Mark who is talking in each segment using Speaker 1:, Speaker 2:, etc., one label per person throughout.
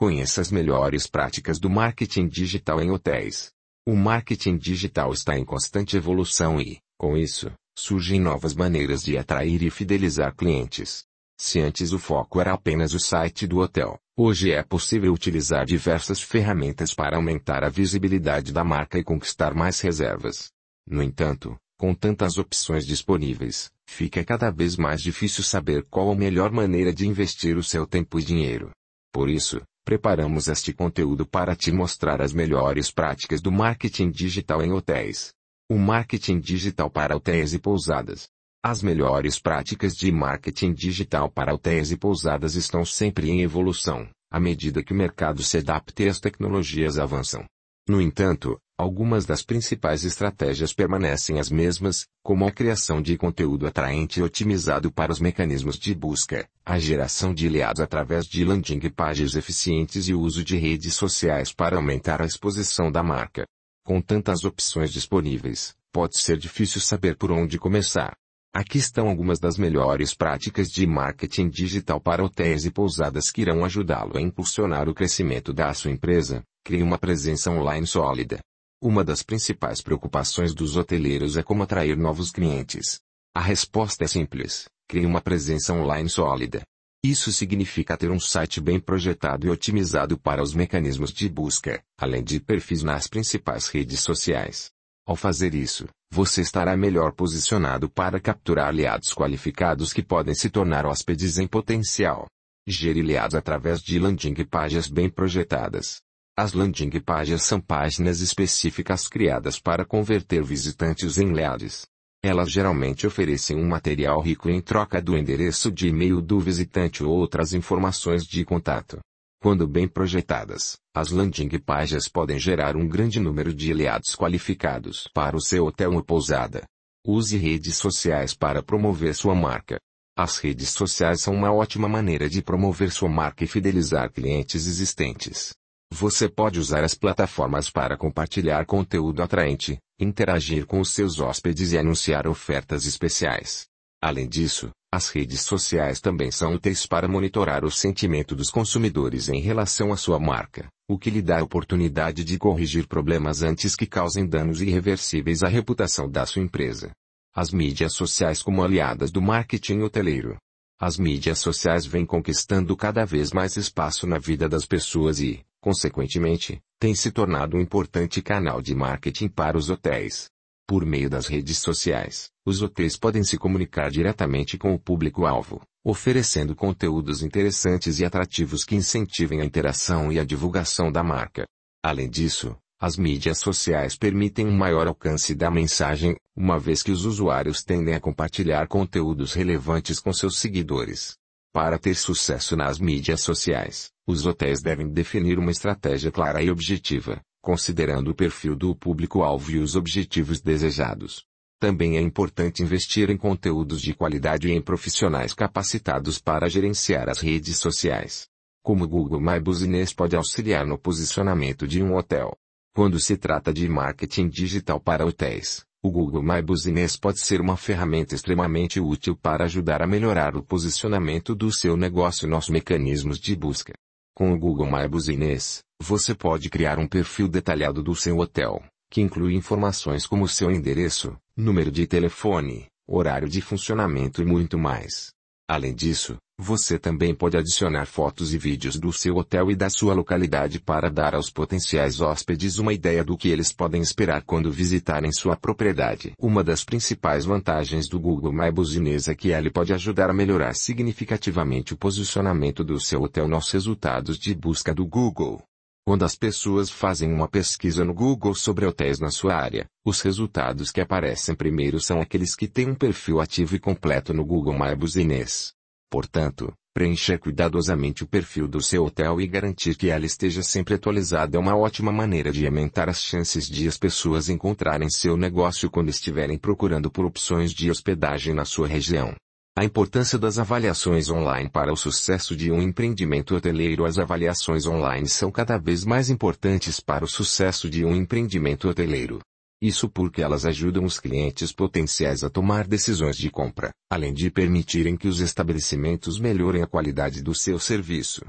Speaker 1: Conheça as melhores práticas do marketing digital em hotéis. O marketing digital está em constante evolução e, com isso, surgem novas maneiras de atrair e fidelizar clientes. Se antes o foco era apenas o site do hotel, hoje é possível utilizar diversas ferramentas para aumentar a visibilidade da marca e conquistar mais reservas. No entanto, com tantas opções disponíveis, fica cada vez mais difícil saber qual a melhor maneira de investir o seu tempo e dinheiro. Por isso, preparamos este conteúdo para te mostrar as melhores práticas do marketing digital em hotéis. O marketing digital para hotéis e pousadas. As melhores práticas de marketing digital para hotéis e pousadas estão sempre em evolução, à medida que o mercado se adapta e as tecnologias avançam. No entanto, algumas das principais estratégias permanecem as mesmas, como a criação de conteúdo atraente e otimizado para os mecanismos de busca, a geração de leads através de landing pages eficientes e o uso de redes sociais para aumentar a exposição da marca. Com tantas opções disponíveis, pode ser difícil saber por onde começar. Aqui estão algumas das melhores práticas de marketing digital para hotéis e pousadas que irão ajudá-lo a impulsionar o crescimento da sua empresa. Crie uma presença online sólida. Uma das principais preocupações dos hoteleiros é como atrair novos clientes. A resposta é simples: crie uma presença online sólida. Isso significa ter um site bem projetado e otimizado para os mecanismos de busca, além de perfis nas principais redes sociais. Ao fazer isso, você estará melhor posicionado para capturar aliados qualificados que podem se tornar hóspedes em potencial. Gere leads através de landing pages bem projetadas. As landing pages são páginas específicas criadas para converter visitantes em leads. Elas geralmente oferecem um material rico em troca do endereço de e-mail do visitante ou outras informações de contato. Quando bem projetadas, as landing pages podem gerar um grande número de leads qualificados para o seu hotel ou pousada. Use redes sociais para promover sua marca. As redes sociais são uma ótima maneira de promover sua marca e fidelizar clientes existentes. Você pode usar as plataformas para compartilhar conteúdo atraente, interagir com os seus hóspedes e anunciar ofertas especiais. Além disso, as redes sociais também são úteis para monitorar o sentimento dos consumidores em relação à sua marca, o que lhe dá a oportunidade de corrigir problemas antes que causem danos irreversíveis à reputação da sua empresa. As mídias sociais como aliadas do marketing hoteleiro. As mídias sociais vêm conquistando cada vez mais espaço na vida das pessoas e, consequentemente, têm se tornado um importante canal de marketing para os hotéis. Por meio das redes sociais, os hotéis podem se comunicar diretamente com o público-alvo, oferecendo conteúdos interessantes e atrativos que incentivem a interação e a divulgação da marca. Além disso, as mídias sociais permitem um maior alcance da mensagem, uma vez que os usuários tendem a compartilhar conteúdos relevantes com seus seguidores. Para ter sucesso nas mídias sociais, os hotéis devem definir uma estratégia clara e objetiva, considerando o perfil do público-alvo e os objetivos desejados. Também é importante investir em conteúdos de qualidade e em profissionais capacitados para gerenciar as redes sociais. Como o Google My Business pode auxiliar no posicionamento de um hotel? Quando se trata de marketing digital para hotéis, o Google My Business pode ser uma ferramenta extremamente útil para ajudar a melhorar o posicionamento do seu negócio nos mecanismos de busca. Com o Google My Business, você pode criar um perfil detalhado do seu hotel, que inclui informações como seu endereço, número de telefone, horário de funcionamento e muito mais. Além disso, você também pode adicionar fotos e vídeos do seu hotel e da sua localidade para dar aos potenciais hóspedes uma ideia do que eles podem esperar quando visitarem sua propriedade. Uma das principais vantagens do Google My Business é que ele pode ajudar a melhorar significativamente o posicionamento do seu hotel nos resultados de busca do Google. Quando as pessoas fazem uma pesquisa no Google sobre hotéis na sua área, os resultados que aparecem primeiro são aqueles que têm um perfil ativo e completo no Google My Business. Portanto, preencher cuidadosamente o perfil do seu hotel e garantir que ela esteja sempre atualizada é uma ótima maneira de aumentar as chances de as pessoas encontrarem seu negócio quando estiverem procurando por opções de hospedagem na sua região. A importância das avaliações online para o sucesso de um empreendimento hoteleiro. As avaliações online são cada vez mais importantes para o sucesso de um empreendimento hoteleiro. Isso porque elas ajudam os clientes potenciais a tomar decisões de compra, além de permitirem que os estabelecimentos melhorem a qualidade do seu serviço.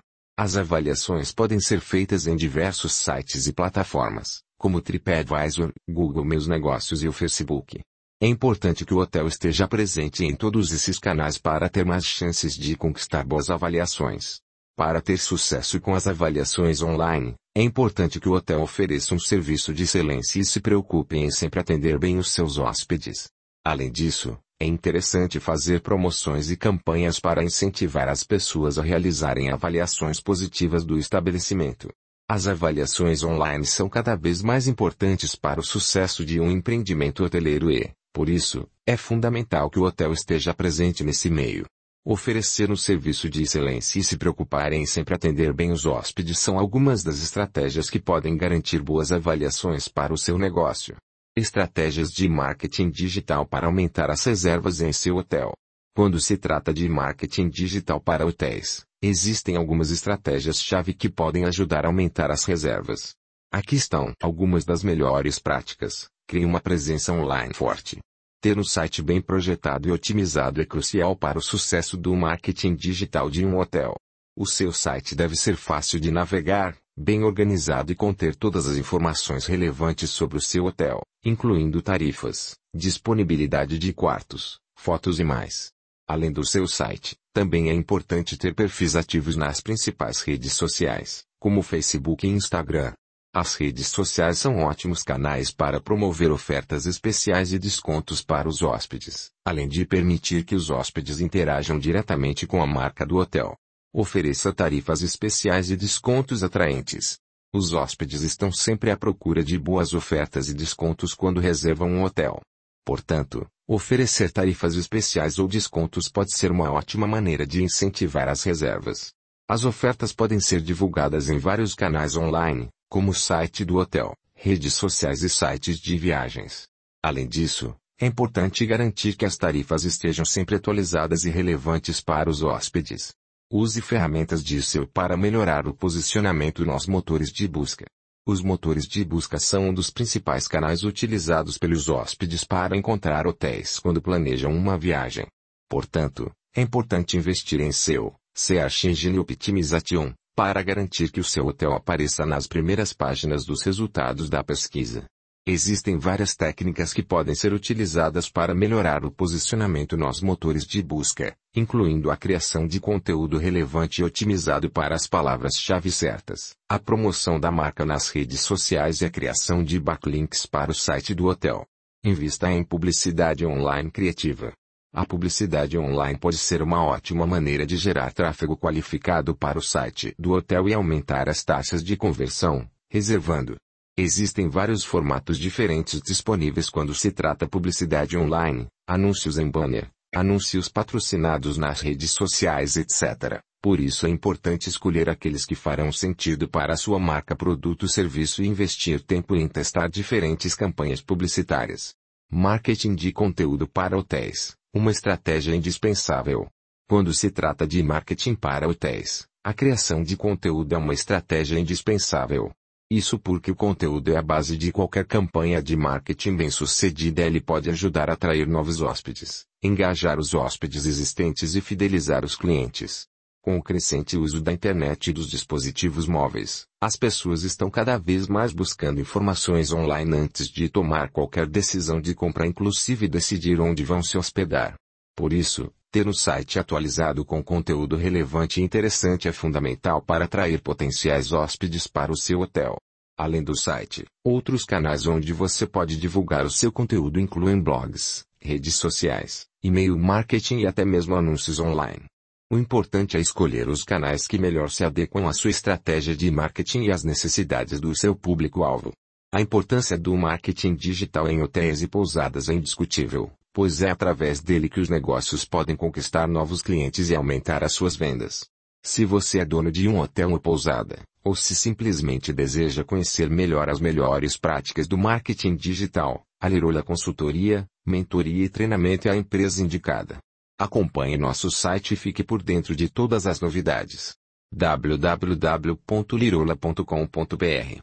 Speaker 1: As avaliações podem ser feitas em diversos sites e plataformas, como TripAdvisor, Google Meus Negócios e o Facebook. É importante que o hotel esteja presente em todos esses canais para ter mais chances de conquistar boas avaliações. Para ter sucesso com as avaliações online, é importante que o hotel ofereça um serviço de excelência e se preocupe em sempre atender bem os seus hóspedes. Além disso, é interessante fazer promoções e campanhas para incentivar as pessoas a realizarem avaliações positivas do estabelecimento. As avaliações online são cada vez mais importantes para o sucesso de um empreendimento hoteleiro e, por isso, é fundamental que o hotel esteja presente nesse meio. Oferecer um serviço de excelência e se preocupar em sempre atender bem os hóspedes são algumas das estratégias que podem garantir boas avaliações para o seu negócio. Estratégias de marketing digital para aumentar as reservas em seu hotel. Quando se trata de marketing digital para hotéis, existem algumas estratégias-chave que podem ajudar a aumentar as reservas. Aqui estão algumas das melhores práticas. Crie uma presença online forte. Ter um site bem projetado e otimizado é crucial para o sucesso do marketing digital de um hotel. O seu site deve ser fácil de navegar, bem organizado e conter todas as informações relevantes sobre o seu hotel, incluindo tarifas, disponibilidade de quartos, fotos e mais. Além do seu site, também é importante ter perfis ativos nas principais redes sociais, como Facebook e Instagram. As redes sociais são ótimos canais para promover ofertas especiais e descontos para os hóspedes, além de permitir que os hóspedes interajam diretamente com a marca do hotel. Ofereça tarifas especiais e descontos atraentes. Os hóspedes estão sempre à procura de boas ofertas e descontos quando reservam um hotel. Portanto, oferecer tarifas especiais ou descontos pode ser uma ótima maneira de incentivar as reservas. As ofertas podem ser divulgadas em vários canais online, como o site do hotel, redes sociais e sites de viagens. Além disso, é importante garantir que as tarifas estejam sempre atualizadas e relevantes para os hóspedes. Use ferramentas de SEO para melhorar o posicionamento nos motores de busca. Os motores de busca são um dos principais canais utilizados pelos hóspedes para encontrar hotéis quando planejam uma viagem. Portanto, é importante investir em SEO, Search Engine Optimization, para garantir que o seu hotel apareça nas primeiras páginas dos resultados da pesquisa. Existem várias técnicas que podem ser utilizadas para melhorar o posicionamento nos motores de busca, incluindo a criação de conteúdo relevante e otimizado para as palavras-chave certas, a promoção da marca nas redes sociais e a criação de backlinks para o site do hotel. Invista em publicidade online criativa. A publicidade online pode ser uma ótima maneira de gerar tráfego qualificado para o site do hotel e aumentar as taxas de conversão, reservando. Existem vários formatos diferentes disponíveis quando se trata publicidade online, anúncios em banner, anúncios patrocinados nas redes sociais, etc. Por isso é importante escolher aqueles que farão sentido para a sua marca, produto ou serviço e investir tempo em testar diferentes campanhas publicitárias. Marketing de conteúdo para hotéis, uma estratégia indispensável. Quando se trata de marketing para hotéis, a criação de conteúdo é uma estratégia indispensável. Isso porque o conteúdo é a base de qualquer campanha de marketing bem-sucedida. Ele pode ajudar a atrair novos hóspedes, engajar os hóspedes existentes e fidelizar os clientes. Com o crescente uso da internet e dos dispositivos móveis, as pessoas estão cada vez mais buscando informações online antes de tomar qualquer decisão de compra, inclusive decidir onde vão se hospedar. Por isso, ter um site atualizado com conteúdo relevante e interessante é fundamental para atrair potenciais hóspedes para o seu hotel. Além do site, outros canais onde você pode divulgar o seu conteúdo incluem blogs, redes sociais, e-mail marketing e até mesmo anúncios online. O importante é escolher os canais que melhor se adequam à sua estratégia de marketing e às necessidades do seu público-alvo. A importância do marketing digital em hotéis e pousadas é indiscutível, pois é através dele que os negócios podem conquistar novos clientes e aumentar as suas vendas. Se você é dono de um hotel ou pousada, ou se simplesmente deseja conhecer melhor as melhores práticas do marketing digital, a Lirola Consultoria, Mentoria e Treinamento é a empresa indicada. Acompanhe nosso site e fique por dentro de todas as novidades. www.lirola.com.br